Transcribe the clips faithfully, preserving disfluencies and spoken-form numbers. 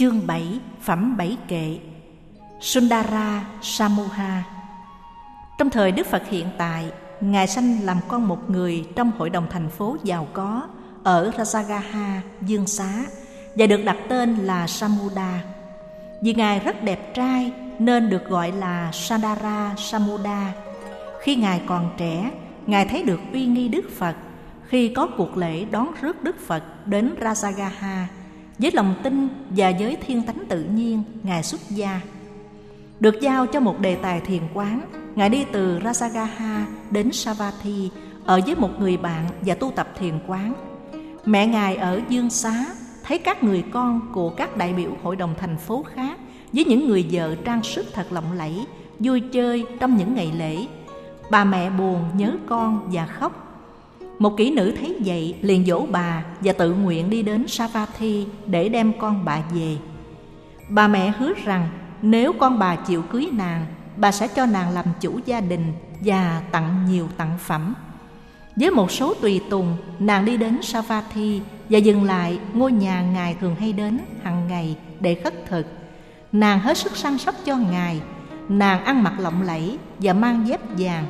Chương bảy, phẩm bảy kệ. Sundara Samuha. Trong thời Đức Phật hiện tại, Ngài sanh làm con một người trong hội đồng thành phố giàu có ở Rajagaha, Dương Xá, và được đặt tên là Samuda. Vì Ngài rất đẹp trai nên được gọi là Sundara Samuda. Khi Ngài còn trẻ, Ngài thấy được uy nghi Đức Phật khi có cuộc lễ đón rước Đức Phật đến Rajagaha. Với lòng tin và với thiên tánh tự nhiên, Ngài xuất gia. Được giao cho một đề tài thiền quán, Ngài đi từ Rajagaha đến Savatthi ở với một người bạn và tu tập thiền quán. Mẹ Ngài ở Dương Xá thấy các người con của các đại biểu hội đồng thành phố khác với những người vợ trang sức thật lộng lẫy, vui chơi trong những ngày lễ. Bà mẹ buồn nhớ con và khóc. Một kỹ nữ thấy vậy liền dỗ bà và tự nguyện đi đến Savatthi để đem con bà về. Bà mẹ hứa rằng nếu con bà chịu cưới nàng, bà sẽ cho nàng làm chủ gia đình và tặng nhiều tặng phẩm. Với một số tùy tùng, nàng đi đến Savatthi và dừng lại ngôi nhà Ngài thường hay đến hàng ngày để khất thực. Nàng hết sức săn sóc cho Ngài. Nàng ăn mặc lộng lẫy và mang dép vàng.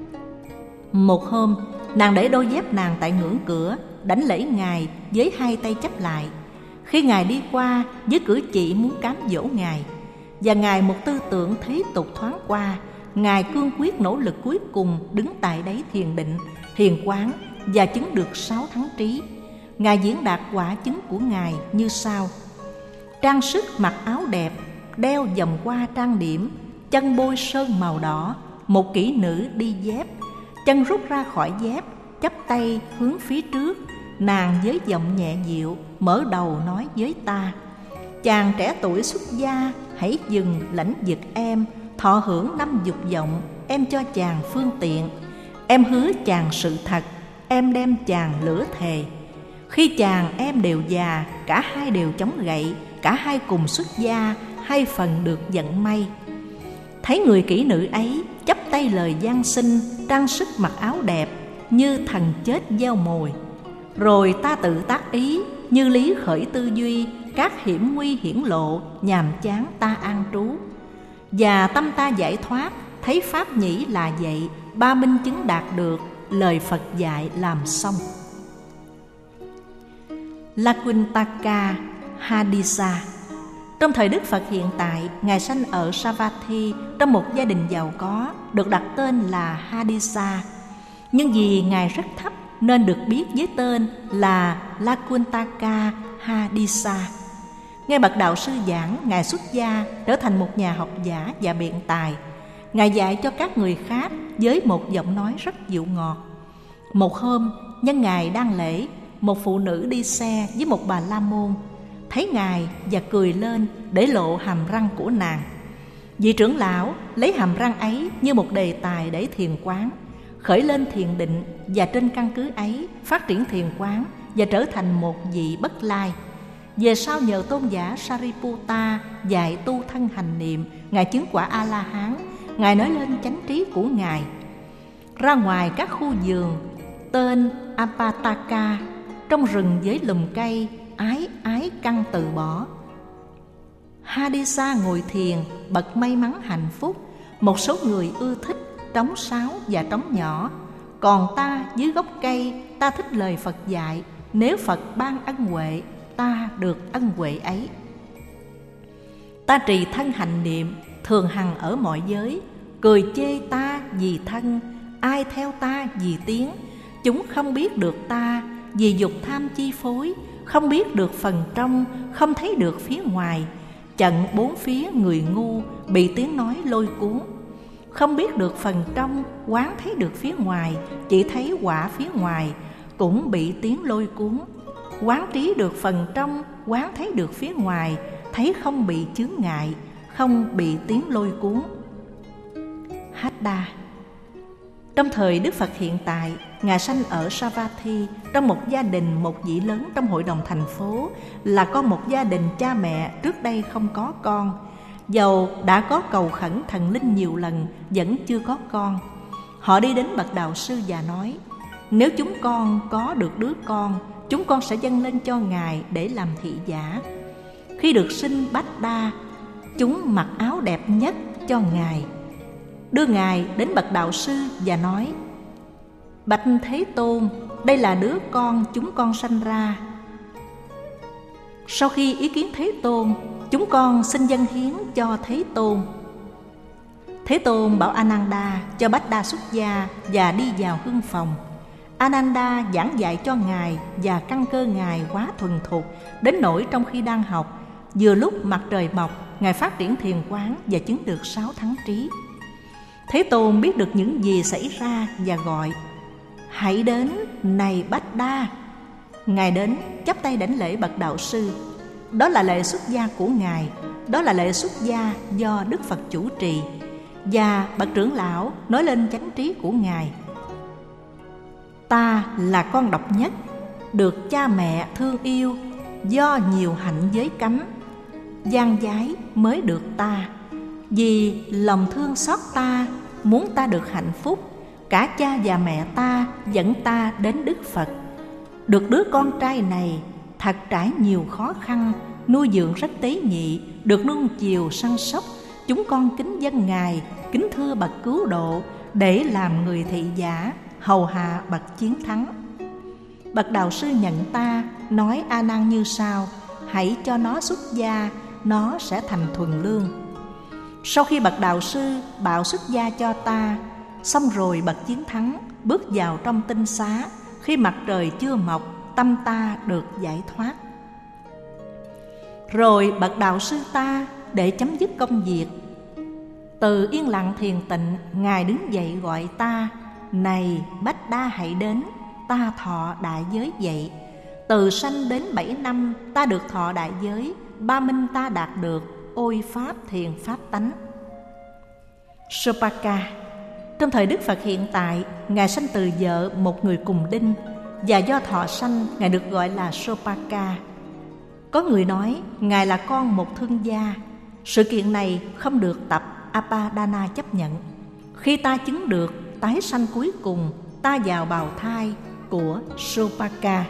Một hôm, nàng để đôi dép nàng tại ngưỡng cửa, đảnh lễ Ngài với hai tay chắp lại. Khi Ngài đi qua, với cử chỉ muốn cám dỗ Ngài, và Ngài một tư tưởng thế tục thoáng qua, Ngài cương quyết nỗ lực cuối cùng đứng tại đáy thiền định, thiền quán và chứng được sáu thắng trí. Ngài diễn đạt quả chứng của Ngài như sau: trang sức mặc áo đẹp, đeo vòng hoa trang điểm, chân bôi sơn màu đỏ. Một kỹ nữ đi dép, chân rút ra khỏi dép, chắp tay hướng phía trước. Nàng với giọng nhẹ dịu mở đầu nói với ta: chàng trẻ tuổi xuất gia, hãy dừng lãnh vực em, thọ hưởng năm dục vọng, em cho chàng phương tiện. Em hứa chàng sự thật, em đem chàng lửa thề. Khi chàng em đều già, cả hai đều chống gậy, cả hai cùng xuất gia, hai phần được vận may. Thấy người kỹ nữ ấy chắp tay lời van xin, trang sức mặc áo đẹp, như thần chết gieo mồi. Rồi ta tự tác ý, như lý khởi tư duy, các hiểm nguy hiển lộ, nhàm chán ta an trú. Và tâm ta giải thoát, thấy pháp nhĩ là vậy, ba minh chứng đạt được, lời Phật dạy làm xong. Lakuntaka Hadisa. Trong thời Đức Phật hiện tại, Ngài sanh ở Savatthi trong một gia đình giàu có, được đặt tên là Hadisa. Nhưng vì Ngài rất thấp nên được biết với tên là Lakuntaka Hadisa. Nghe bậc đạo sư giảng, Ngài xuất gia trở thành một nhà học giả và biện tài. Ngài dạy cho các người khác với một giọng nói rất dịu ngọt. Một hôm, nhân Ngài đang lễ, một phụ nữ đi xe với một bà la môn thấy Ngài và cười lên để lộ hàm răng của nàng. Vị trưởng lão lấy hàm răng ấy như một đề tài để thiền quán, khởi lên thiền định, và trên căn cứ ấy phát triển thiền quán và trở thành một vị bất lai. Về sau nhờ tôn giả Sariputta dạy tu thân hành niệm, Ngài chứng quả A-la-hán. Ngài nói lên chánh trí của Ngài. Ra ngoài các khu vườn tên Apataka, trong rừng với lùm cây, ái ái căn từ bỏ. Hadisa ngồi thiền, bậc may mắn hạnh phúc. Một số người ưa thích trống sáo và trống nhỏ. Còn ta dưới gốc cây, ta thích lời Phật dạy. Nếu Phật ban ân huệ, ta được ân huệ ấy. Ta trì thân hành niệm, thường hằng ở mọi giới. Cười chê ta vì thân, ai theo ta vì tiếng. Chúng không biết được ta vì dục tham chi phối, không biết được phần trong, không thấy được phía ngoài. Chận bốn phía người ngu, bị tiếng nói lôi cuốn. Không biết được phần trong, quán thấy được phía ngoài, chỉ thấy quả phía ngoài, cũng bị tiếng lôi cuốn. Quán trí được phần trong, quán thấy được phía ngoài, thấy không bị chướng ngại, không bị tiếng lôi cuốn. Hadda. Trong thời Đức Phật hiện tại, Ngài sanh ở Savatthi trong một gia đình một vị lớn trong hội đồng thành phố, là con một gia đình cha mẹ trước đây không có con. Dầu đã có cầu khẩn thần linh nhiều lần vẫn chưa có con. Họ đi đến bậc đạo sư và nói: nếu chúng con có được đứa con, chúng con sẽ dâng lên cho Ngài để làm thị giả. Khi được sinh Bách Đa, chúng mặc áo đẹp nhất cho Ngài, đưa Ngài đến bậc đạo sư và nói: Bạch Thế Tôn, đây là đứa con chúng con sanh ra. Sau khi ý kiến Thế Tôn, chúng con xin dâng hiến cho Thế Tôn. Thế Tôn bảo Ananda cho Bách Đa xuất gia và đi vào hương phòng. Ananda giảng dạy cho Ngài và căn cơ Ngài quá thuần thục, đến nỗi trong khi đang học, vừa lúc mặt trời mọc, Ngài phát triển thiền quán và chứng được sáu thắng trí. Thế Tôn biết được những gì xảy ra và gọi: Hãy đến, này Bách Đa. Ngài đến chắp tay đảnh lễ bậc đạo sư. Đó là lễ xuất gia của Ngài, đó là lễ xuất gia do Đức Phật chủ trì. Và bậc trưởng lão nói lên chánh trí của Ngài: Ta là con độc nhất, được cha mẹ thương yêu, do nhiều hạnh giới cấm, gian giái mới được ta. Vì lòng thương xót ta, muốn ta được hạnh phúc, cả cha và mẹ ta dẫn ta đến Đức Phật. Được đứa con trai này thật trải nhiều khó khăn, nuôi dưỡng rất tế nhị, được nuông chiều săn sóc. Chúng con kính dâng Ngài, kính thưa bậc cứu độ, để làm người thị giả, hầu hạ bậc chiến thắng. Bậc đạo sư nhận ta, nói A Nan như sau: Hãy cho nó xuất gia, nó sẽ thành thuần lương. Sau khi bậc đạo sư bảo xuất gia cho ta, xong rồi bậc chiến thắng bước vào trong tinh xá. Khi mặt trời chưa mọc, tâm ta được giải thoát. Rồi bậc đạo sư ta, để chấm dứt công việc, từ yên lặng thiền tịnh, Ngài đứng dậy gọi ta: Này Bách Đa, hãy đến, ta thọ đại giới vậy. Từ sanh đến bảy năm, ta được thọ đại giới, ba minh ta đạt được, ôi pháp thiền pháp tánh. Sopaka. Trong thời Đức Phật hiện tại, Ngài sanh từ vợ một người cùng đinh, và do thọ sanh, Ngài được gọi là Sopaka. Có người nói Ngài là con một thương gia. Sự kiện này không được tập Apadana chấp nhận. Khi ta chứng được tái sanh cuối cùng, ta vào bào thai của Sopaka.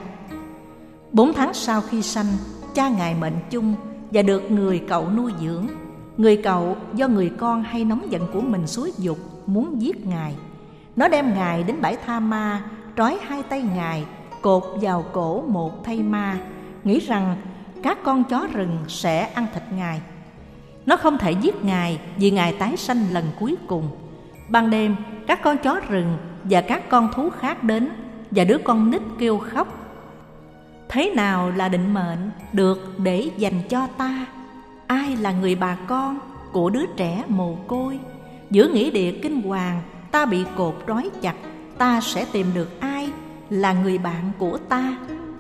Bốn tháng sau khi sanh, cha Ngài mệnh chung và được người cậu nuôi dưỡng. Người cậu do người con hay nóng giận của mình xúi giục muốn giết Ngài. Nó đem Ngài đến bãi Tha Ma, trói hai tay Ngài, cột vào cổ một thây ma, nghĩ rằng các con chó rừng sẽ ăn thịt Ngài. Nó không thể giết Ngài vì Ngài tái sanh lần cuối cùng. Ban đêm, các con chó rừng và các con thú khác đến, và đứa con nít kêu khóc: Thế nào là định mệnh được để dành cho ta? Ai là người bà con của đứa trẻ mồ côi? Giữa nghĩa địa kinh hoàng, ta bị cột trói chặt, ta sẽ tìm được ai là người bạn của ta?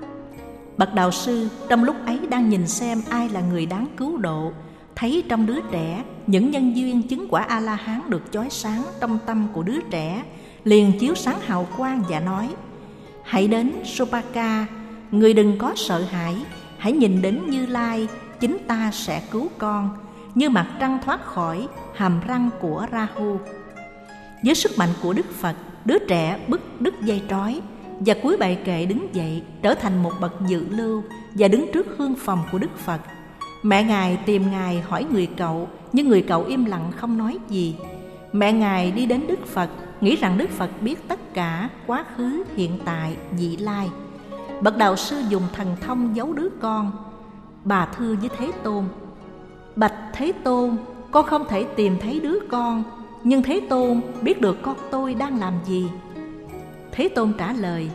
Bậc đạo sư trong lúc ấy đang nhìn xem ai là người đáng cứu độ, thấy trong đứa trẻ những nhân duyên chứng quả A-la-hán được chói sáng trong tâm của đứa trẻ, liền chiếu sáng hào quang và nói: Hãy đến Sopaka, người đừng có sợ hãi, hãy nhìn đến Như Lai, chính ta sẽ cứu con, như mặt trăng thoát khỏi hàm răng của Rahu. Với sức mạnh của Đức Phật, đứa trẻ bứt đứt dây trói và cúi bày kệ đứng dậy, trở thành một bậc dự lưu và đứng trước hương phòng của Đức Phật. Mẹ Ngài tìm Ngài hỏi người cậu, nhưng người cậu im lặng không nói gì. Mẹ Ngài đi đến Đức Phật, nghĩ rằng Đức Phật biết tất cả quá khứ, hiện tại, vị lai. Bậc đạo sư dùng thần thông giấu đứa con. Bà thưa với Thế Tôn: Bạch Thế Tôn, con không thể tìm thấy đứa con, nhưng Thế Tôn biết được con tôi đang làm gì. Thế Tôn trả lời: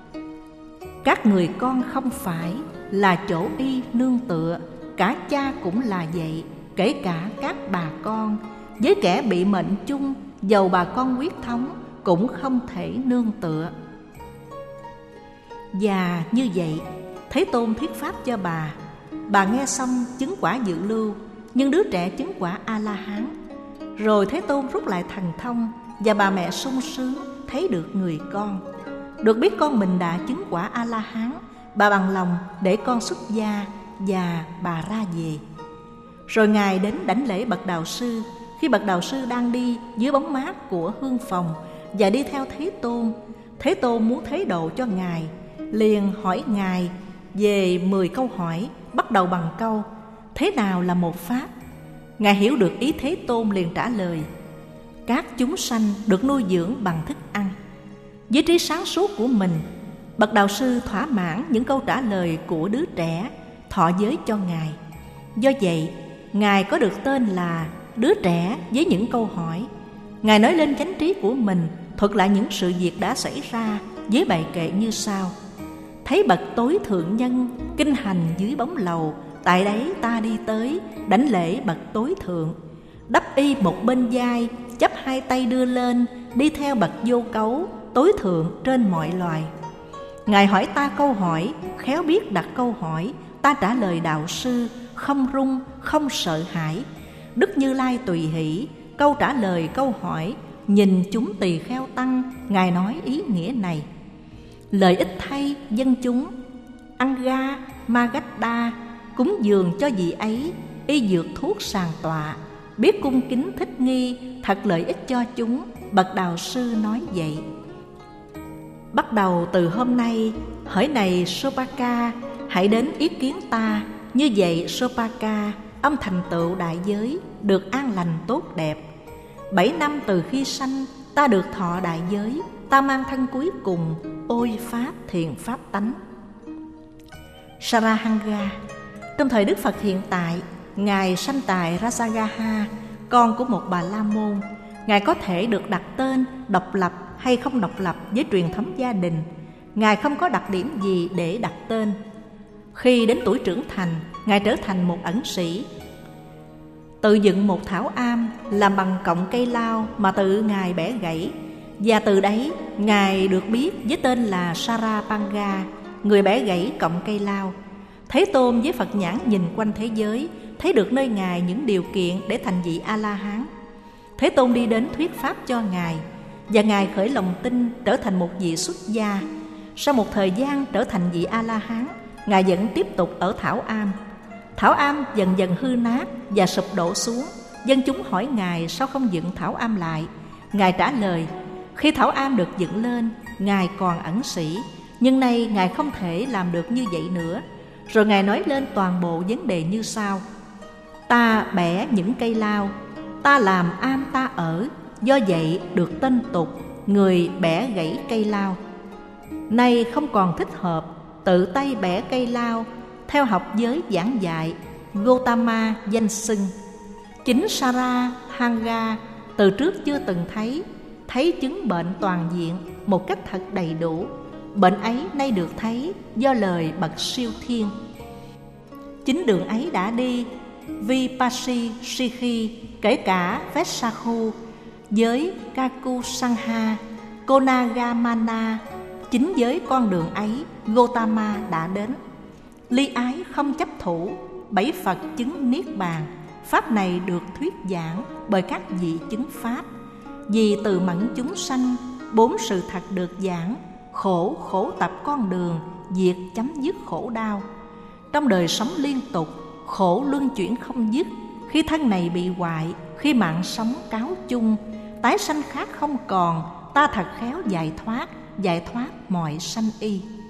Các người con không phải là chỗ y nương tựa, cả cha cũng là vậy, kể cả các bà con. Với kẻ bị mệnh chung, dầu bà con huyết thống cũng không thể nương tựa. Và như vậy, Thế Tôn thuyết pháp cho bà. Bà nghe xong chứng quả dự lưu, nhưng đứa trẻ chứng quả A-la-hán. Rồi Thế Tôn rút lại thần thông, và bà mẹ sung sướng thấy được người con. Được biết con mình đã chứng quả A-la-hán, bà bằng lòng để con xuất gia, và bà ra về. Rồi Ngài đến đảnh lễ bậc đạo sư. Khi bậc đạo sư đang đi dưới bóng mát của hương phòng và đi theo Thế Tôn, Thế Tôn muốn thế độ cho Ngài, liền hỏi Ngài về mười câu hỏi, bắt đầu bằng câu: thế nào là một pháp? Ngài hiểu được ý Thế Tôn liền trả lời: các chúng sanh được nuôi dưỡng bằng thức ăn. Với trí sáng suốt của mình, bậc đạo sư thỏa mãn những câu trả lời của đứa trẻ, thọ giới cho Ngài. Do vậy, Ngài có được tên là đứa trẻ với những câu hỏi. Ngài nói lên chánh trí của mình, thuật lại những sự việc đã xảy ra với bài kệ như sau: thấy bậc tối thượng nhân kinh hành dưới bóng lầu, tại đấy ta đi tới, đảnh lễ bậc tối thượng, đắp y một bên vai, chắp hai tay đưa lên, đi theo bậc vô cấu, tối thượng trên mọi loài. Ngài hỏi ta câu hỏi, khéo biết đặt câu hỏi, ta trả lời đạo sư, không run, không sợ hãi. Đức Như Lai tùy hỷ, câu trả lời câu hỏi, nhìn chúng tỳ kheo tăng, Ngài nói ý nghĩa này: lợi ích thay dân chúng, Anga Magadha cúng dường cho vị ấy, y dược thuốc sàng tọa, biết cung kính thích nghi, thật lợi ích cho chúng. Bậc đạo sư nói vậy. Bắt đầu từ hôm nay, hỡi này Sopaka, hãy đến ý kiến ta. Như vậy Sopaka, ông thành tựu đại giới, được an lành tốt đẹp. Bảy năm từ khi sanh, ta được thọ đại giới, ta mang thân cuối cùng, ôi pháp thiền pháp tánh. Sarahanga. Trong thời Đức Phật hiện tại, Ngài sanh tại Rajagaha, con của một bà la môn. Ngài có thể được đặt tên độc lập hay không độc lập với truyền thống gia đình. Ngài không có đặc điểm gì để đặt tên. Khi đến tuổi trưởng thành, Ngài trở thành một ẩn sĩ, tự dựng một thảo am làm bằng cọng cây lao mà tự Ngài bẻ gãy, và từ đấy Ngài được biết với tên là Sarapanga, người bẻ gãy cọng cây lao. Thế Tôn với Phật nhãn nhìn quanh thế giới, thấy được nơi Ngài những điều kiện để thành vị A-la-hán. Thế Tôn đi đến thuyết pháp cho Ngài, và Ngài khởi lòng tin trở thành một vị xuất gia. Sau một thời gian trở thành vị A-la-hán, Ngài vẫn tiếp tục ở thảo am. Thảo am dần dần hư nát và sụp đổ xuống. Dân chúng hỏi Ngài sao không dựng thảo am lại. Ngài trả lời: khi thảo am được dựng lên, Ngài còn ẩn sĩ, nhưng nay Ngài không thể làm được như vậy nữa. Rồi Ngài nói lên toàn bộ vấn đề như sau: ta bẻ những cây lao, ta làm am ta ở, do vậy được tên tục người bẻ gãy cây lao. Nay không còn thích hợp tự tay bẻ cây lao, theo học giới giảng dạy Gotama danh xưng. Chính Sarahanga từ trước chưa từng thấy, thấy chứng bệnh toàn diện một cách thật đầy đủ. Bệnh ấy nay được thấy do lời bậc siêu thiên. Chính đường ấy đã đi Vipassi Sikhi, kể cả Vessakhu, giới Kakusangha, Konagamana. Chính với con đường ấy Gotama đã đến. Ly ái không chấp thủ, bảy Phật chứng niết bàn. Pháp này được thuyết giảng bởi các vị chứng pháp. Vì từ mẫn chúng sanh, bốn sự thật được giảng: khổ, khổ tập con đường, diệt chấm dứt khổ đau. Trong đời sống liên tục, khổ luân chuyển không dứt. Khi thân này bị hoại, khi mạng sống cáo chung, tái sanh khác không còn, ta thật khéo giải thoát, giải thoát mọi sanh y.